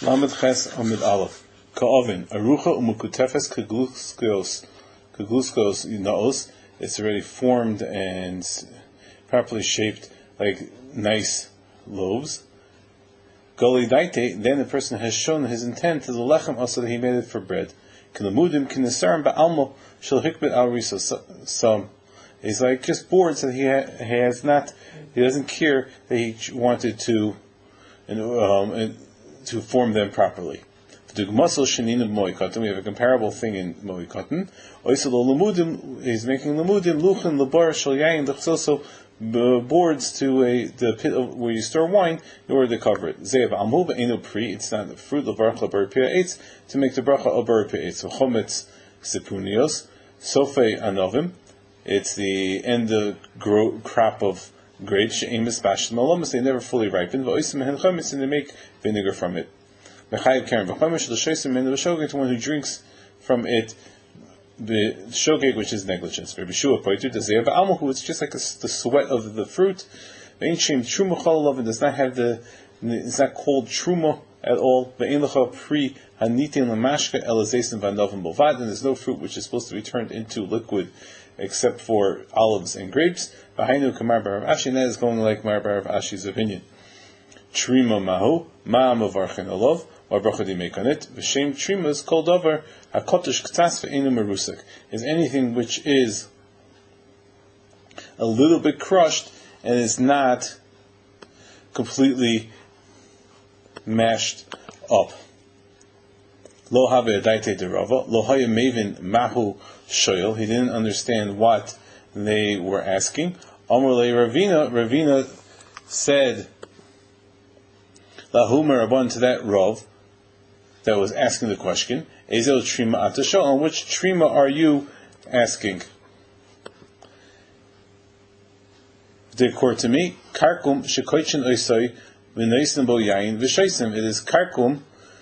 Lamed Ches Amid Aleph. Ka'ovin, Arucha Umukutefes Kagluskos Naos. It's already formed and properly shaped like nice loaves. Goli Daite, then the person has shown his intent to the lechem also that he made it for bread. Kilamudim Kinisarim Ba'almo Shal Hikbet Al Risa. Some is like just boards that he has not, he doesn't care that he wanted to to form them properly. We have a comparable thing in Moikotten. He's making lamudim, luchin, labar, shalyayin, also boards to the pit where you store wine in order to cover it. Zev amhu ba'enu pri, it's not the fruit, labar, labar, pia eitz, to make the bracha, labar, pia eitz. Chometz sipunios, sofei anovim, it's the end of crop of grapes, she'emis bashim alomas, they never fully ripen, v'oisim mehen chometz, and they make vinegar from it. Mechayev karen v'chomesh l'sheisim men v'shogeg, to one who drinks from it the shogeg, which is negligence. Rabbi Shua pointed to Zev Almahu, it's just like the sweat of the fruit. Ve'in shem truma chalalav, it does not have it's not called truma at all. Ve'in lecha pri hanitin lamashka elazeisim v'anavim bovad, and there's no fruit which is supposed to be turned into liquid except for olives and grapes. V'hainu kamar barav ashi, and that is going like Mar barav Ashi's opinion. Trima mahu ma mavarchen olav, or bracha di make on it. V'shem trima is called over hakotush k'tas ve'enu merusik, is anything which is a little bit crushed and is not completely mashed up. Lo have daite de Rava, lo haya mevin mahu shoyel, he didn't understand what they were asking. Amar le Ravina said lahu merabban, to that Rav that was asking the question, Ezel Trima Atashol, on which Trima are you asking? According to me, Karkum Shekoichin Oisoi V'Noisim Bo Yayin V'Shaisim. It is Karkum,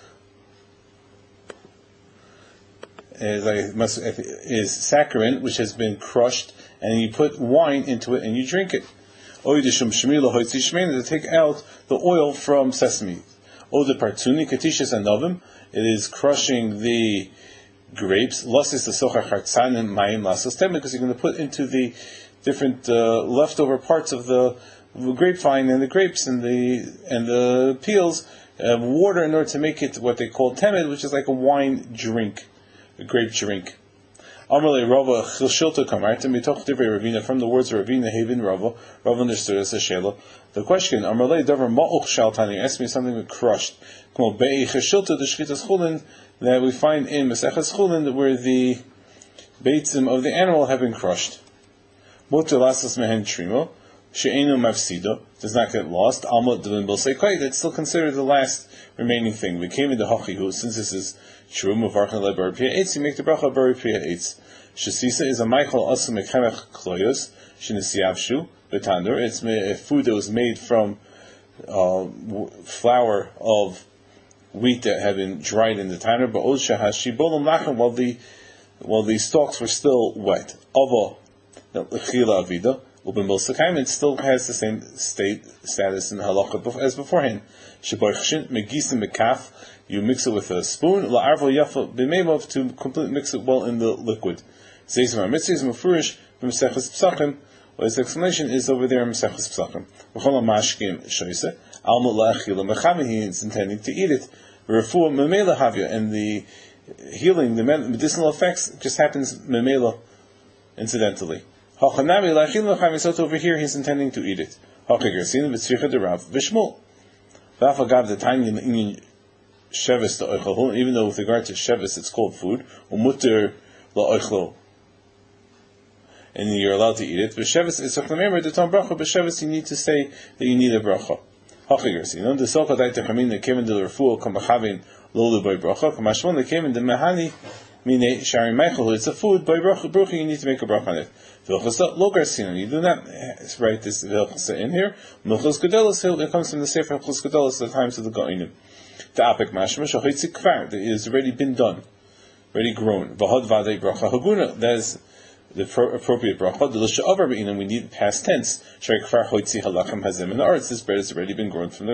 is saccharin which has been crushed, and you put wine into it and you drink it. Oidishum Shemila Hoitzi Shmeina, to take out the oil from sesame. Oda Partuni Katishas Anovim, it is crushing the grapes. Losis the sochar hartzanim mayim lasos tem, because you're going to put into the different leftover parts of the grapevine and the grapes and the peels water in order to make it what they call temed, which is like a wine drink, a grape drink. Amalei Rava Chilshilta Kamarta Mitoch Divrei Ravina, from the words of Ravina Haven Rava understood as a shela. The question, Amalei Davar Ma'uch Shaltani, asked me something that crushed. Kmo Be'i Chilshilta the Shchitas Chulin, that we find in Masechas Chulin, where the beitzim of the animal have been crushed. Mutter Lasas Mehen Trimo, She'enu Mafsido, does not get lost. Almot Dilin Bilsei, that's still considered the last remaining thing. We came into Hachihu, since this is true, Mavarchan Lebar Pia Eitz, you make the bracha Bar Pia Eitz. Shesisa is a Michael Asu Mekemech Kloyos, Shinisiavshu, Betandur. It's a food that was made from flour of wheat that had been dried in the tanner, but Odsha Hashibolam Lachem, while the stalks were still wet. Ava Lechila Avida, Ubin Bilsakaim, it still has the same status in halacha as beforehand. Shebarchshin, Megisim Mekaf, you mix it with a spoon, La'arvo Yafa B'meimov, to completely mix it well in the liquid. Zeizim HaMitzvahs Mefurish, B'Mesechus Psachim, well, his explanation is over there in Mesechus Psachim. V'chol HaMashkim Shoyse, Almut La'achila Mechami, he is intending to eat it. Refuah Memela Havya, and the healing, the medicinal effects, just happens Memela, incidentally. Hachanami La'achila Mechami, so over here he's intending to eat it. Hachagersin V'tzricha Derav V'Shmul. V'afagav the Tanyin Inyin Shevis to Oichlol, even though with regard to Shevis it's called food, Umutter La'oichlol, and you're allowed to eat it. But Shevis is Chachlamemer, the Tom Bracha, but Shevis you need to say that you need a bracha. Hachigers, you know, the Soka Daita Chamin, they came in the Refuah, Kamachavin, Lolu by bracha, Kamashmon, they came in the Mahani, Mine, Shari Michael, it's a food, by bracha, you need to make a bracha on it. Vilchasa, Logarsin, you do not write this Vilchasa in here. Milchos Gedelos, it comes from the Sefer Milchos Gedelos, the times of the Goinim. The apik mashma shachitzik kvar, that is already been done, already grown. V'had vadei bracha haguna, that is the appropriate bracha. The l'sha'avar be'inan, we need past tense. Shari kvar hoitzi halachem hazem in the arts. This bread has already been grown from the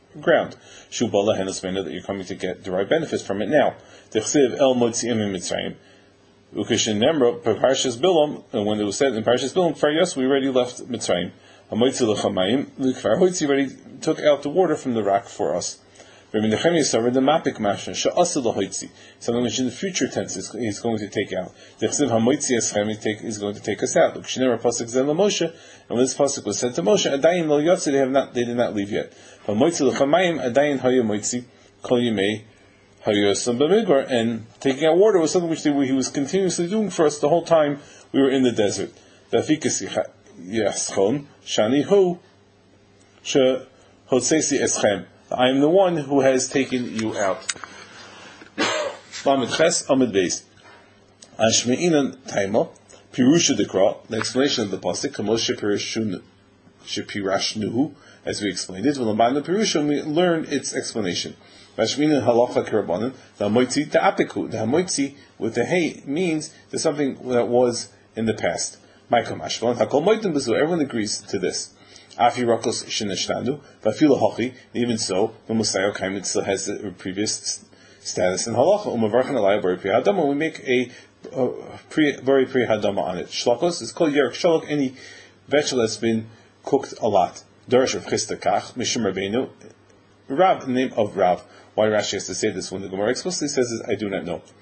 ground. Shubala Henusmena, that you're coming to get derive benefits from it now. Tichsiv El Motziim Mitzrayim. Ukishin Nemra, Parshas Bilam, and when it was said in Parshas Bilam, for yes, we already left Mitzrayim. Hamoitzi Lechamayim, Likvar Hoitzi already took out the water from the rock for us. Rabbi Nechemiah suffered the mapik mashon she'asa lahoitzi, something which in the future tense he's going to take out. The chsiv hamoitzi eschem is going to take us out. Look, Shnei pasuk zen Moshe, and when this pasuk was sent to Moshe, adayin lo yotzi, they did not leave yet. Hamoitzi lechamayim adayin hayu moitzi kol yimei hayu yosam b'midbar, and taking out water was something which he was continuously doing for us the whole time we were in the desert. Dafikas yaschon shani hu she hotzesi eschem. I am the one who has taken you out. Lamed Ches Amid Beis. Ashmeinan Taima Pirusha Dekra. The explanation of the pasuk Kamos Shepirashnuhu, as we explained it. V'Lamanu Pirusha, we learn its explanation. Ashmeinan Halacha Kirabanan. The Hamoitzi Ta'apiku. The Hamoitzi with the hay means there's something that was in the past. Ma'ikam Ashvan Hakol Moitim Bezu. Everyone agrees to this. Afi Rakos Shinashtandu, Vafila Hochi, even so, the Musayo Kaimin still has the previous status in Halacha. Umavarchan Alaya Bari Pri Hadama, we make a very Pri Hadama on it. Shlokos is called Yerek Shalok, any vegetable that's been cooked a lot. Darash of Chista Kach, Mishum Rabbeinu, Rav, the name of Rav. Why Rashi has to say this when the Gemara explicitly says this, I do not know.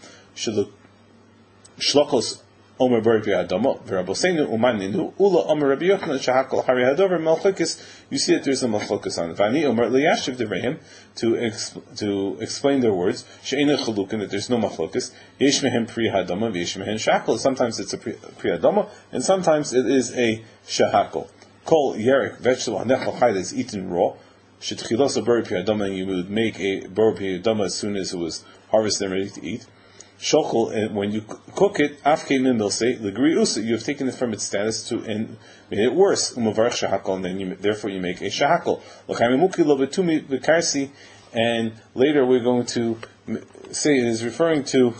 Shlokos Omer Bari Pri Hadama, V'Rabosenu Umaninu, Ula Omer Rabbi Yochanan Shahakol Hari Hadover Malchokis. You see that there's a Malchokis on it. Vani Omer Liyashiv Devrehim, to explain their words. She'ena Chalukin, that there's no Malchokis. Yesh Mehem Pri Hadama, V'yesh Mehem Shahakol. Sometimes it's a Pri Hadama, and sometimes it is a Shahakol. Kol Yerek vegetable Hanechal Chai that's eaten raw. Shetchilos Bari Pri Hadama, and you would make a Bari Pri Hadama as soon as it was harvested and ready to eat. Shokol, and when you cook it, afke min milse, legri usa, you have taken it from its status to and made it worse. Umavarch shahakol, and then therefore you make a shahakol. L'chaimemuki lo betumi v'karsi, and later we're going to say it is referring to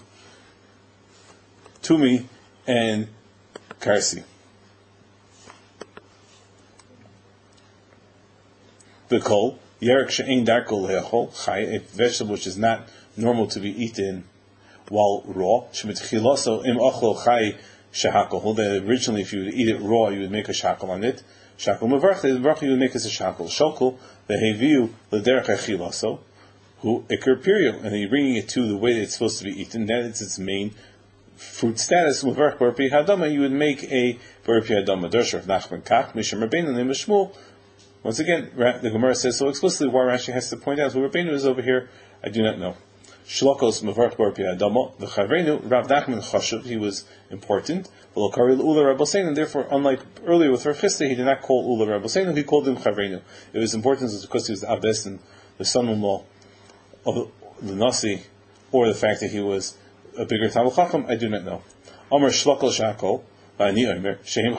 tumi and karsi. The kol yerek she'ein darkol le'achol chai, a vegetable which is not normal to be eaten while raw. Shemichiloso im achol chai shahakol. That originally, if you would eat it raw, you would make a shakol on it. Shakol mevarch, the mevarch you would make as a shakol. Shokol the heviu l'derech achiloso, who ikar pirio, and then you're bringing it to the way that it's supposed to be eaten. That is its main food status. Mevarch bar pi hadama, you would make a bar pi hadama. Dersh of Nachman Kach Misham Rabbeinu name Shmuel. Once again, the Gemara says so explicitly. Why Rashi has to point out who Rabbeinu is over here, I do not know. Shlokos Mevarch Bar Pi Hadama, the Chavrenu, Rav Nachman Chashuv, he was important. V'lo Ula Rabboseinu, and therefore, unlike earlier with Rav Chisda, he did not call Ula Rabboseinu, he called him Chavrenu. It was important because he was the Abdes and the son-in-law of the Nasi, or the fact that he was a bigger Talmid Chacham, I do not know. Amar Shlokol Shakol, they are arguing in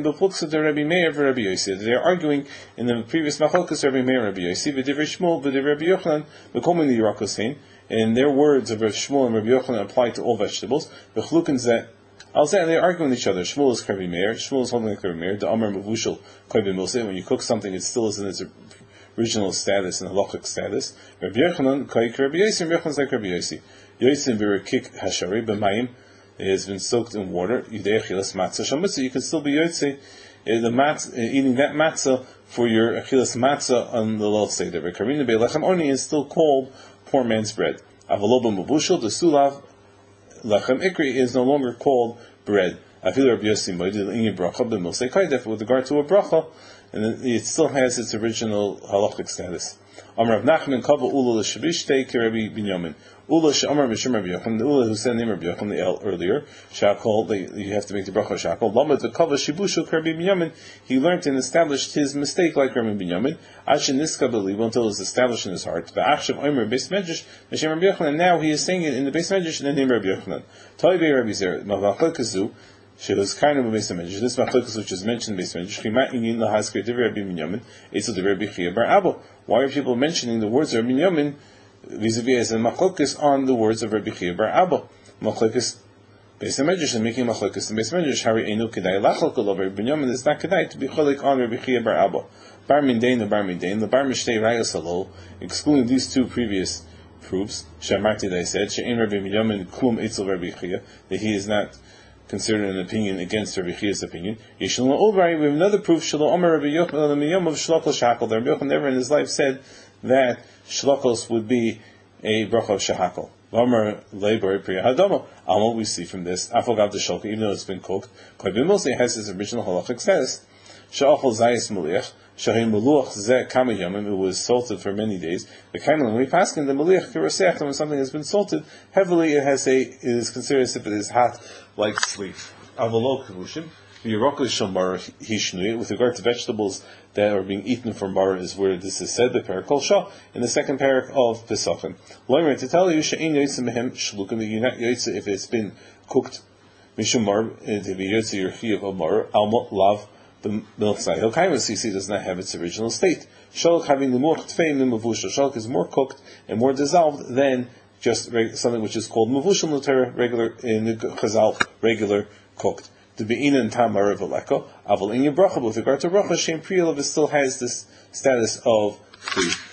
the previous Machlokes Rabbi Meir Rabbi Yossi, V'divrei Shmuel, V'divrei Rabbi Yochanan, V'komin Yirakosein, and their words of Rabbi Shmuel and Rabbi Yochanan apply to all vegetables. V'chlukins that they are arguing with each other. Shmuel is Rabbi Meir, Shmuel is holding like Rabbi Meir. The Amar Mavushal Koybe Milse. When you cook something, it still is in its original status and halachic status. Rabbi Yochanan Koyik Rabbi Yossi, and Rabbi Yochanan is like Rabbi Yossi. Yossi V'rekik Hashari B'mayim. It has been soaked in water. You can still be yotze eating that matzah for your achilas matzah on the Lil Seder. Karina be'lechem oni is still called poor man's bread. Avaloba mavushal, the sulav lechem ikri is no longer called bread. Afil Rabbi Yossi moedid ingi bracha b'milsei kaidef, with regard to a bracha, and it still has its original halachic status. Amar Rav Nachman kava ula l'shabishtei k'Rabbi Binyamin. Ula she'amar b'shem Rabbi Yochanan, the ula who said the name of Rabbi Yochanan the el earlier, shakol, you have to make the bracha shakol. Lamed v'kava shibushu k'Rabbi Binyamin, he learned and established his mistake like Rabbi Binyamin, ashen niska believe until it was established in his heart. V'achshav omer beis medrash b'shem Rabbi Yochanan, now he is saying it in the beis medrash in the name of Rabbi Yochanan. Toivei Rabbi Zer, mavachal kazu, she was kind of a beis medrash. This machlokes which is mentioned in beis medrash, chima inin lahaskei divrei Rabbi Binyamin, etzel divrei Rabbi Chia bar Abba. Why are people mentioning the words of Rabbi Binyamin vis-a-vis as a machlokes on the words of Rabbi Chia bar Abba? Machlokes beis medrash and making machlokes in beis medrash. Hari enu kedai lachlok olav Rabbi Binyamin is not kedai to be cholik on Rabbi Chia bar Abba. Bar Mindain, the Bar Mindain, the Bar Mishtei Rayos Halol, excluding these two previous proofs, Shamarti, they said, She'en Rabbi Yamin Klum Eitzel Rabbi Chia, that he is not considered an opinion against Rabbi Chia's opinion. Yishalom Olbari, we have another proof, Shalom Omer Rabbi Yochanan Miyom of Shlokos Shahakol. Rabbi Yochanan never in his life said that Shlokos would be a bracha of Shahakol. Omer Leibori Priya Hadomo. What we see from this, Afogav the Shulka, even though it's been cooked, Koibim mostly has his original halachic status. Sha'achol Zayis Maliach, Shahim Maluach Zeh Kama Yomim, it was salted for many days. The kind when we pass in the Maliach Kirasech, when something has been salted heavily, it is considered as if it is hot, like sleep. Avalok Rushim, Yerokli Shamar Hishnui, with regard to vegetables that are being eaten for Mar, is where this is said, the Parakol Shah, in the second parak of Pesachim. Loimer, to tell you, Sha'in Yoitza Mehem Shlukim, that you're not Yoitza if it's been cooked, Mishum Mar, to be Yoitza your Chiyav of Mar, Almot Lav, the milk side. Hilkaimus, you see, does not have its original state. Shalok having the more tfein mavushal. Shalok is more cooked and more dissolved than just something which is called mavushal nutera, regular in the chazal, regular cooked. The beina and tamar of aleko, aval in your bracha, with regard to bracha, shem priyalav still has this status of free.